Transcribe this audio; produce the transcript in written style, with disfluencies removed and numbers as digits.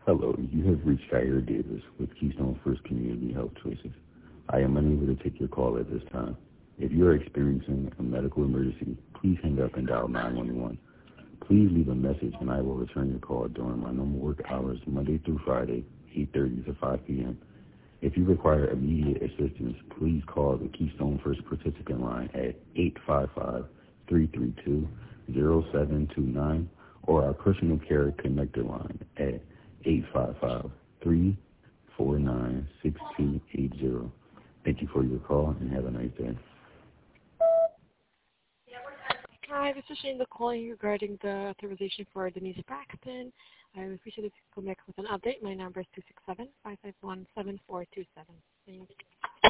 Hello, you have reached Jair Davis with Keystone First Community Health Choices. I am unable to take your call at this time. If you are experiencing a medical emergency, please hang up and dial 911. Please leave a message and I will return your call during my normal work hours Monday through Friday, 8:30 to 5 p.m. If you require immediate assistance, please call the Keystone First participant line at 855-332-0729 or our personal care connector line at 855-349-6280. Thank you for your call and have a nice day. Hi, this is Shane calling regarding the authorization for Denise Braxton. I would appreciate if you could come back with an update. My number is 267-551-7427. Thank you.